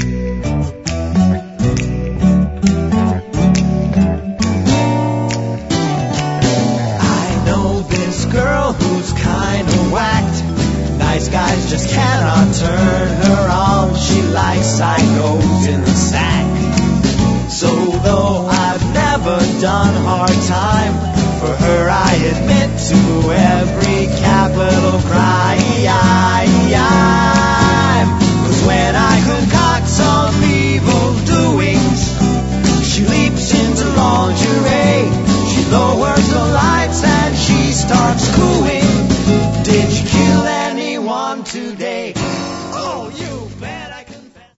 I know this girl who's kinda whacked. Nice guys just cannot turn her on. She likes psychos in the sack. So though I've never done hard time, for her I admit to every capital crime. 'Cause when I concoct some evil doings, she leaps into lingerie. She lowers the lights and she starts cool.